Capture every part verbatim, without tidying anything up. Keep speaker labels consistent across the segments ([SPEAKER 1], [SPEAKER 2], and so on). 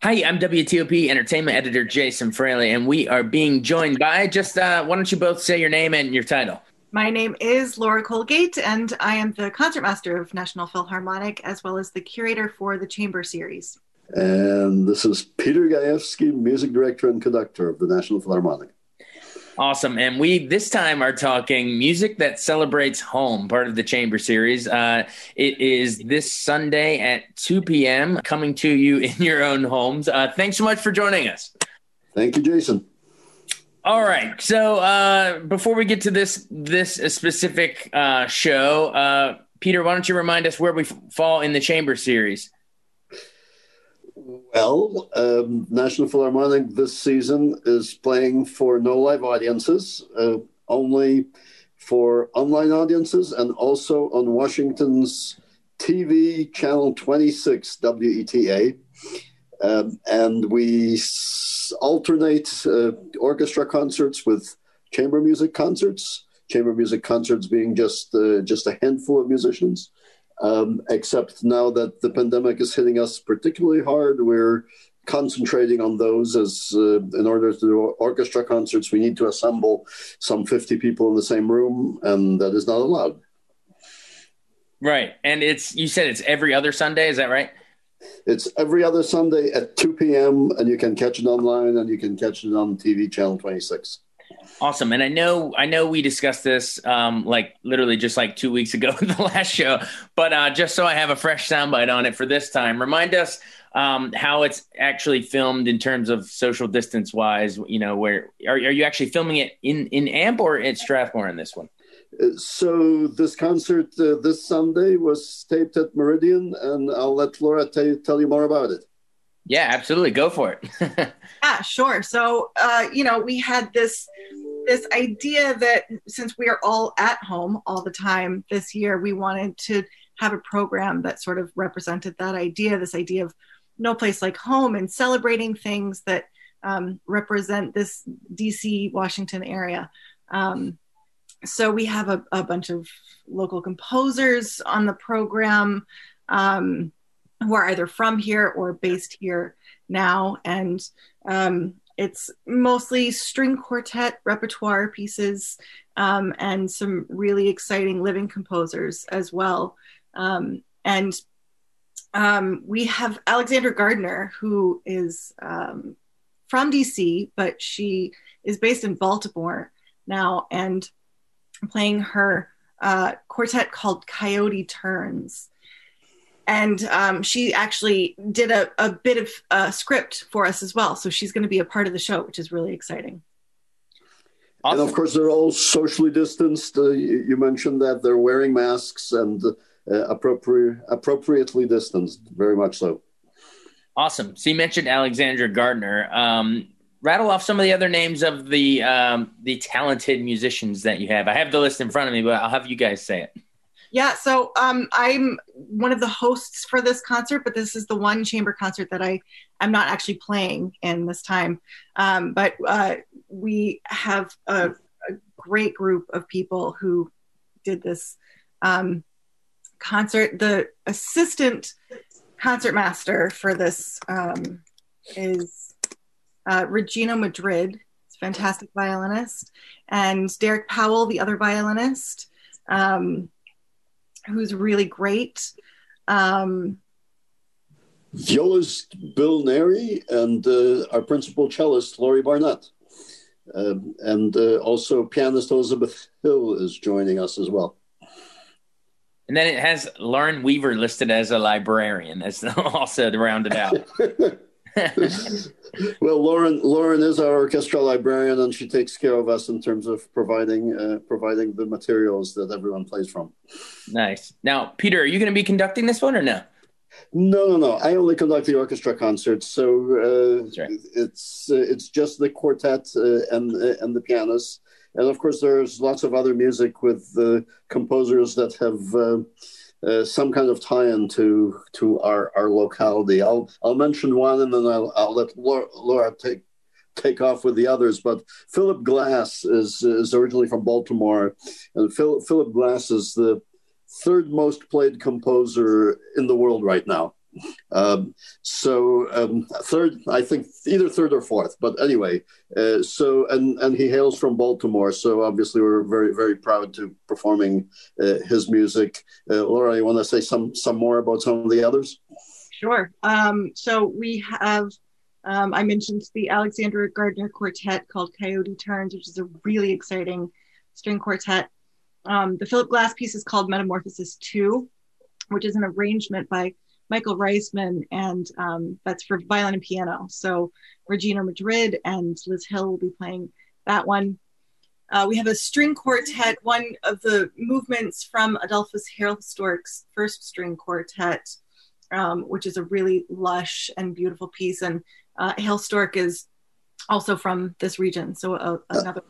[SPEAKER 1] Hi, I'm W T O P entertainment editor Jason Fraley, and we are being joined by just uh, why don't you both say your name and your title?
[SPEAKER 2] My name is Laura Colgate, and I am the concertmaster of National Philharmonic, as well as the curator for the Chamber Series.
[SPEAKER 3] And this is Peter Gajewski, music director and conductor of the National Philharmonic.
[SPEAKER 1] Awesome. And we this time are talking music that celebrates home, part of the Chamber Series. Uh, it is this Sunday at two p.m. coming to you in your own homes. Uh, thanks so much for joining us.
[SPEAKER 3] Thank you, Jason.
[SPEAKER 1] All right. So uh, before we get to this this specific uh, show, uh, Peter, why don't you remind us where we f- fall in the Chamber Series?
[SPEAKER 3] Well, um, National Philharmonic this season is playing for no live audiences, uh, only for online audiences, and also on Washington's T V channel twenty-six, W E T A. Um, and we s- alternate uh, orchestra concerts with chamber music concerts, chamber music concerts being just, uh, just a handful of musicians. Um, except now that the pandemic is hitting us particularly hard, we're concentrating on those as uh, in order to do orchestra concerts, we need to assemble some fifty people in the same room, and that is not allowed.
[SPEAKER 1] Right. And it's you said it's every other Sunday. Is that right?
[SPEAKER 3] It's every other Sunday at two p.m., and you can catch it online, and you can catch it on T V channel twenty-six.
[SPEAKER 1] Awesome. And I know I know we discussed this um, like literally just like two weeks ago in the last show, but uh, just so I have a fresh soundbite on it for this time, remind us um, how it's actually filmed in terms of social distance wise. You know, where are, are you actually filming it in, in A M P or at Strathmore in this one?
[SPEAKER 3] Uh, So this concert uh, this Sunday was taped at Meridian, and I'll let Laura tell, tell you more about it.
[SPEAKER 1] Yeah, absolutely. Go for it.
[SPEAKER 2] Yeah, sure. So, uh, you know, we had this this idea that since we are all at home all the time this year, we wanted to have a program that sort of represented that idea, this idea of no place like home, and celebrating things that um, represent this D C, Washington area. Um, so we have a, a bunch of local composers on the program um, who are either from here or based here now. And um, it's mostly string quartet repertoire pieces um, and some really exciting living composers as well. Um, and um, we have Alexandra Gardner, who is um, from D C, but she is based in Baltimore now and playing her uh, quartet called Coyote Turns. And um, she actually did a, a bit of a script for us as well. So she's going to be a part of the show, which is really exciting.
[SPEAKER 3] Awesome. And of course, they're all socially distanced. Uh, you, you mentioned that they're wearing masks and uh, appropriate, appropriately distanced, very much so.
[SPEAKER 1] Awesome. So you mentioned Alexandra Gardner. Um, rattle off some of the other names of the um, the talented musicians that you have. I have the list in front of me, but I'll have you guys say it.
[SPEAKER 2] Yeah, so um, I'm one of the hosts for this concert, but this is the one chamber concert that I am not actually playing in this time. Um, but uh, we have a, a great group of people who did this um, concert. The assistant concertmaster for this um, is uh, Regina Madrid, fantastic violinist, and Derek Powell, the other violinist. Um, who's really great. Um,
[SPEAKER 3] Viola's Bill Neri and uh, our principal cellist, Laurie Barnett. Um, and uh, also pianist Elizabeth Hill is joining us as well.
[SPEAKER 1] And then it has Lauren Weaver listed as a librarian. That's also to round it out.
[SPEAKER 3] Well, Lauren Lauren is our orchestral librarian, and she takes care of us in terms of providing uh, providing the materials that everyone plays from.
[SPEAKER 1] Nice. Now, Peter, are you going to be conducting this one or no?
[SPEAKER 3] No, no, no. I only conduct the orchestra concerts, so uh,
[SPEAKER 1] That's right.
[SPEAKER 3] it's uh, it's just the quartet uh, and uh, and the pianist, and of course there's lots of other music with uh, composers that have. Uh, Uh, some kind of tie-in to to our, our locality. I'll I'll mention one, and then I'll I'll let Laura, Laura take take off with the others. But Philip Glass is is originally from Baltimore, and Phil, Philip Glass is the third most played composer in the world right now. Um, so um, third, I think either third or fourth. But anyway, uh, so and and he hails from Baltimore, so obviously we're very very proud to performing uh, his music. Uh, Laura, you want to say some some more about some of the others?
[SPEAKER 2] Sure. Um, so we have. Um, I mentioned the Alexandra Gardner Quartet called Coyote Turns, which is a really exciting string quartet. Um, the Philip Glass piece is called Metamorphosis two, which is an arrangement by Michael Reisman, and um, that's for violin and piano. So Regina Madrid and Liz Hill will be playing that one. Uh, we have a string quartet, one of the movements from Adolphus Hailstork's first string quartet, um, which is a really lush and beautiful piece. And uh, Hailstork is also from this region, so uh, another.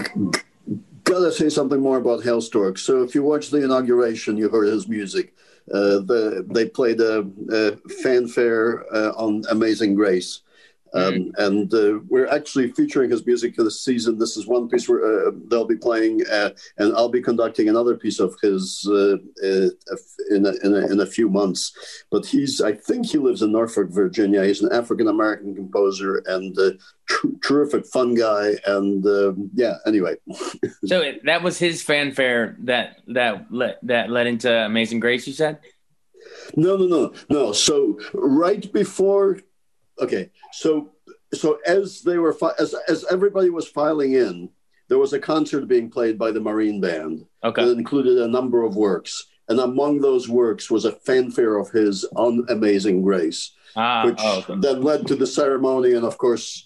[SPEAKER 3] Gotta say something more about Hailstork. So if you watched the inauguration, you heard his music. Uh, the, they played a, a fanfare uh, on Amazing Grace. Um, mm. And uh, we're actually featuring his music for this season. This is one piece where uh, they'll be playing, uh, and I'll be conducting another piece of his uh, uh, in, a, in, a, in a few months. But he's, I think he lives in Norfolk, Virginia. He's an African-American composer and a tr- terrific, fun guy. And uh, yeah, anyway.
[SPEAKER 1] So that was his fanfare that that led, that led into Amazing Grace, you said?
[SPEAKER 3] No, no, no, no. So right before... Okay, so so as they were fi- as as everybody was filing in, there was a concert being played by the Marine Band.
[SPEAKER 1] Okay,
[SPEAKER 3] that included a number of works, and among those works was a fanfare of his on Amazing Grace,
[SPEAKER 1] ah,
[SPEAKER 3] which
[SPEAKER 1] oh, okay.
[SPEAKER 3] then led to the ceremony, and of course,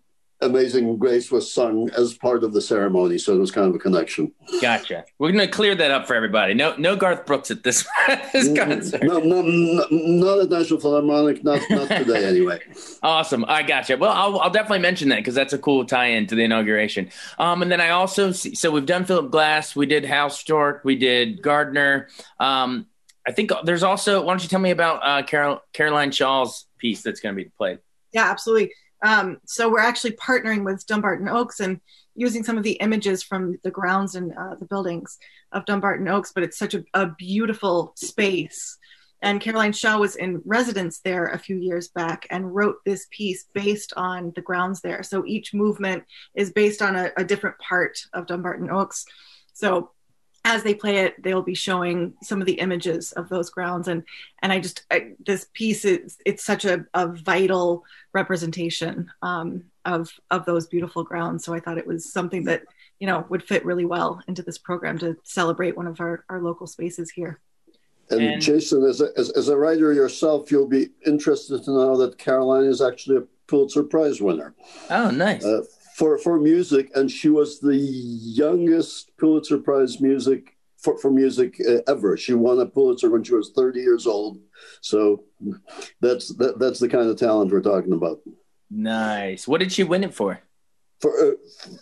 [SPEAKER 3] Amazing Grace was sung as part of the ceremony, so it was kind of a connection.
[SPEAKER 1] Gotcha. We're going to clear that up for everybody. No, no Garth Brooks at this, this concert.
[SPEAKER 3] No, no, no, not at National Philharmonic, not not today anyway.
[SPEAKER 1] Awesome. I gotcha. Well, I'll, I'll definitely mention that because that's a cool tie-in to the inauguration. Um, and then I also see, so we've done Philip Glass, we did Hailstork, we did Gardner. Um, I think there's also. Why don't you tell me about uh, Carol, Caroline Shaw's piece that's going to be played?
[SPEAKER 2] Yeah, absolutely. Um, so we're actually partnering with Dumbarton Oaks and using some of the images from the grounds and uh, the buildings of Dumbarton Oaks, but it's such a, a beautiful space. And Caroline Shaw was in residence there a few years back and wrote this piece based on the grounds there. So each movement is based on a, a different part of Dumbarton Oaks. So as they play it, they'll be showing some of the images of those grounds. And and I just, I, this piece, is it's such a, a vital representation um, of, of those beautiful grounds. So I thought it was something that, you know, would fit really well into this program to celebrate one of our, our local spaces here.
[SPEAKER 3] And,
[SPEAKER 1] and
[SPEAKER 3] Jason, as a, as, as a writer yourself, you'll be interested to know that Caroline is actually a Pulitzer Prize winner.
[SPEAKER 1] Oh, nice.
[SPEAKER 3] Uh, For, for music, and she was the youngest Pulitzer Prize music for, for music uh, ever. She won a Pulitzer when she was thirty years old. So that's that, that's the kind of talent we're talking about.
[SPEAKER 1] Nice. What did she win it for?
[SPEAKER 3] For uh,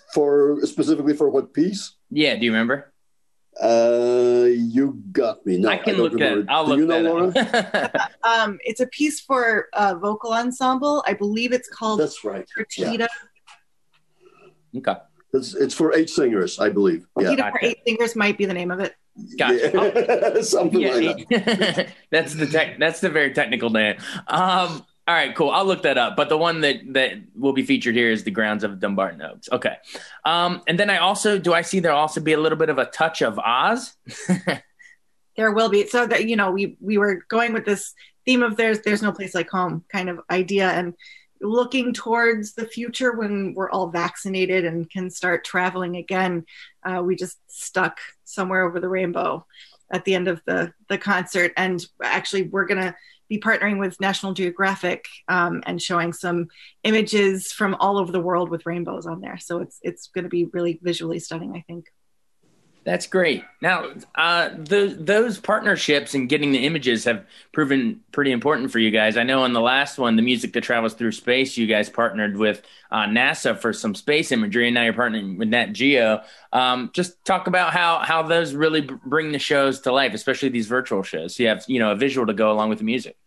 [SPEAKER 3] for specifically for what piece?
[SPEAKER 1] Yeah, do you remember?
[SPEAKER 3] Uh, you got me. No,
[SPEAKER 1] I can
[SPEAKER 3] I
[SPEAKER 1] look at it. I'll
[SPEAKER 3] Do
[SPEAKER 1] look
[SPEAKER 3] you know,
[SPEAKER 1] that
[SPEAKER 3] Laura?
[SPEAKER 2] um, it's a piece for a vocal ensemble. I believe it's called
[SPEAKER 3] That's right.
[SPEAKER 2] Fertitta.
[SPEAKER 3] Yeah.
[SPEAKER 1] Okay.
[SPEAKER 3] It's, it's for eight singers, I believe. Yeah.
[SPEAKER 2] Fertitta for eight singers might be the name of it.
[SPEAKER 1] Gotcha.
[SPEAKER 3] Yeah. Something
[SPEAKER 1] Yeah,
[SPEAKER 3] like that.
[SPEAKER 1] that's the tech. That's the very technical name. Um, all right, cool. I'll look that up. But the one that that will be featured here is the grounds of Dumbarton Oaks. Okay. Um, and then I also do I see there'll also be a little bit of a touch of Oz.
[SPEAKER 2] There will be. So that, you know, we we were going with this theme of there's there's no place like home kind of idea, and looking towards the future when we're all vaccinated and can start traveling again. Uh, we just stuck somewhere over the rainbow at the end of the, the concert. And actually, we're going to be partnering with National Geographic um, and showing some images from all over the world with rainbows on there. So it's it's going to be really visually stunning, I think.
[SPEAKER 1] That's great. Now, uh, the, those partnerships and getting the images have proven pretty important for you guys. I know on the last one, the music that travels through space, you guys partnered with uh, NASA for some space imagery, and now you're partnering with Nat Geo. Um, just talk about how how those really b- bring the shows to life, especially these virtual shows. So you have, you know, a visual to go along with the music.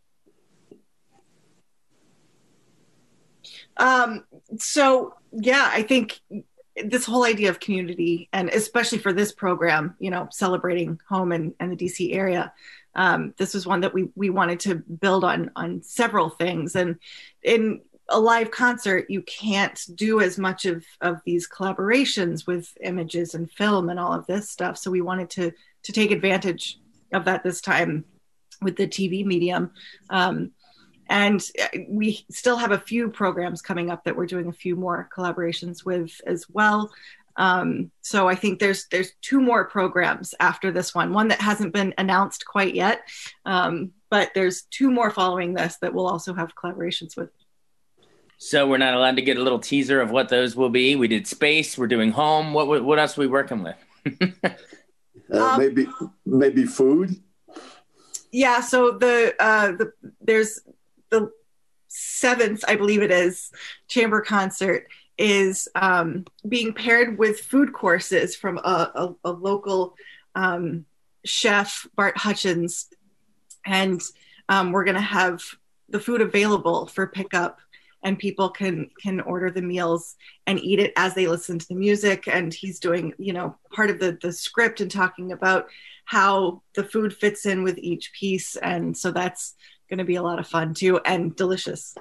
[SPEAKER 2] Um, so, yeah, I think this whole idea of community, and especially for this program, you know, celebrating home and, and the D C area, um, this was one that we we wanted to build on on several things. And in a live concert, you can't do as much of of these collaborations with images and film and all of this stuff. So we wanted to to take advantage of that this time with the T V medium. Um, and we still have a few programs coming up that we're doing a few more collaborations with as well. Um, so I think there's there's two more programs after this one, one that hasn't been announced quite yet, um, but there's two more following this that we'll also have collaborations with.
[SPEAKER 1] So we're not allowed to get a little teaser of what those will be. We did space, we're doing home. What what else are we working with?
[SPEAKER 3] uh,
[SPEAKER 2] um,
[SPEAKER 3] maybe maybe food.
[SPEAKER 2] Yeah, so the uh, the there's the seventh, I believe it is, chamber concert is um, being paired with food courses from a, a, a local um, chef, Bart Hutchins, and um, we're going to have the food available for pickup, and people can can order the meals and eat it as they listen to the music. And he's doing, you know, part of the the script and talking about how the food fits in with each piece, and so that's going to be a lot of fun too, and delicious.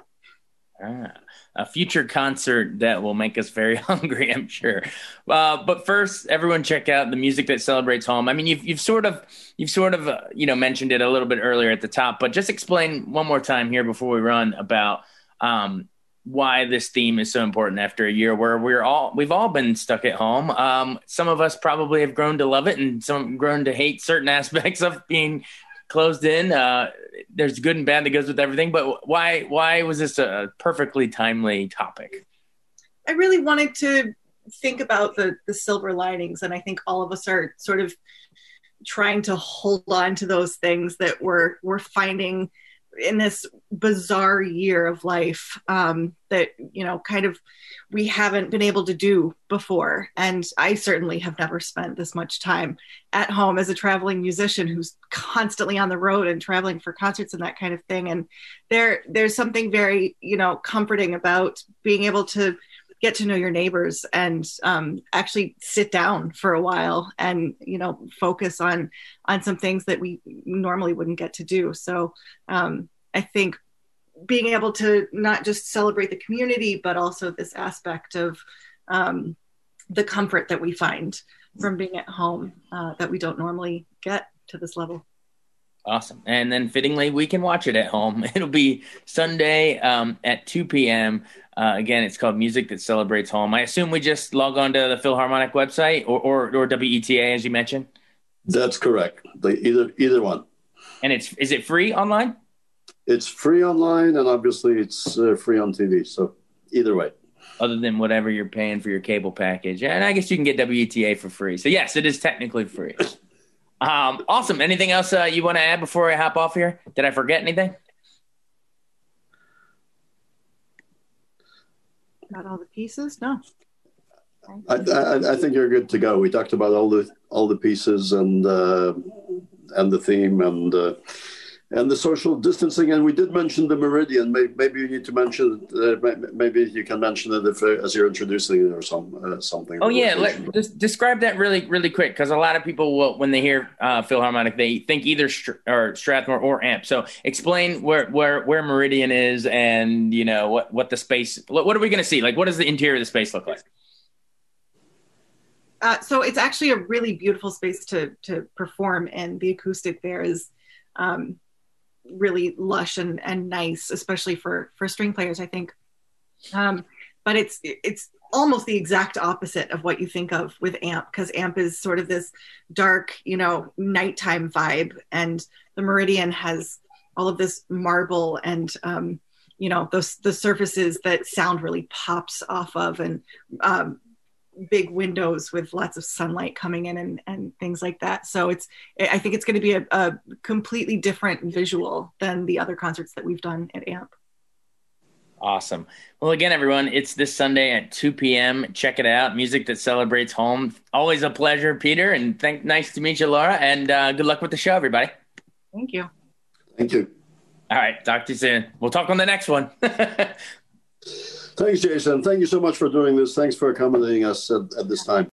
[SPEAKER 1] Ah, a future concert that will make us very hungry, I'm sure. Uh, but first, everyone check out the Music That Celebrates Home. I mean, you've you've sort of you've sort of uh, you know mentioned it a little bit earlier at the top, but just explain one more time here before we run about um, why this theme is so important after a year where we're all we've all been stuck at home. Um, some of us probably have grown to love it, and some have grown to hate certain aspects of being closed in. Uh, there's good and bad that goes with everything, but why why was this a perfectly timely topic?
[SPEAKER 2] I really wanted to think about the the silver linings, and I think all of us are sort of trying to hold on to those things that we're we're finding in this bizarre year of life, um, that, you know, kind of we haven't been able to do before. And I certainly have never spent this much time at home as a traveling musician who's constantly on the road and traveling for concerts and that kind of thing. And there, there's something very, you know, comforting about being able to get to know your neighbors and um, actually sit down for a while and, you know, focus on on some things that we normally wouldn't get to do. So um, I think being able to not just celebrate the community, but also this aspect of um, the comfort that we find from being at home uh, that we don't normally get to this level.
[SPEAKER 1] Awesome. And then fittingly, we can watch it at home. It'll be Sunday um, at two p.m. Uh, again, it's called Music That Celebrates Home. I assume we just log on to the Philharmonic website or, or, or W E T A, as you mentioned?
[SPEAKER 3] That's correct. They, either either one.
[SPEAKER 1] And it's is it free online?
[SPEAKER 3] It's free online, and obviously it's uh, free on T V. So either way.
[SPEAKER 1] Other than whatever you're paying for your cable package. And I guess you can get W E T A for free. So, yes, it is technically free. Um, awesome. Anything else uh, you want to add before I hop off here? Did I forget anything?
[SPEAKER 2] Got all the pieces? No.
[SPEAKER 3] I, I, I think you're good to go. We talked about all the all the pieces and uh, and the theme and uh, and the social distancing. And we did mention the Meridian. Maybe, maybe you need to mention. Uh, maybe you can mention it if, uh, as you're introducing it or some uh, something.
[SPEAKER 1] Oh yeah, Let, just describe that really really quick, because a lot of people will, when they hear uh, Philharmonic, they think either Str- or Strathmore or A M P. So explain where where where Meridian is, and you know what what the space. What, what are we going to see? Like, what does the interior of the space look like?
[SPEAKER 2] Uh, so it's actually a really beautiful space to to perform in. The acoustic there is um, really lush and, and nice, especially for for string players, I think. Um, but it's it's almost the exact opposite of what you think of with A M P, because A M P is sort of this dark, you know, nighttime vibe, and the Meridian has all of this marble and um, you know, those the surfaces that sound really pops off of, and um, big windows with lots of sunlight coming in and, and things like that. So it's, I think it's going to be a, a completely different visual than the other concerts that we've done at A M P.
[SPEAKER 1] Awesome. Well, again, everyone, it's this Sunday at two p.m. Check it out. Music That Celebrates Home. Always a pleasure, Peter. And thank, nice to meet you, Laura. And uh, good luck with the show, everybody.
[SPEAKER 2] Thank you.
[SPEAKER 3] Thank you.
[SPEAKER 1] All right. Talk to you soon. We'll talk on the next one.
[SPEAKER 3] Thanks, Jason. Thank you so much for doing this. Thanks for accommodating us at, at this time.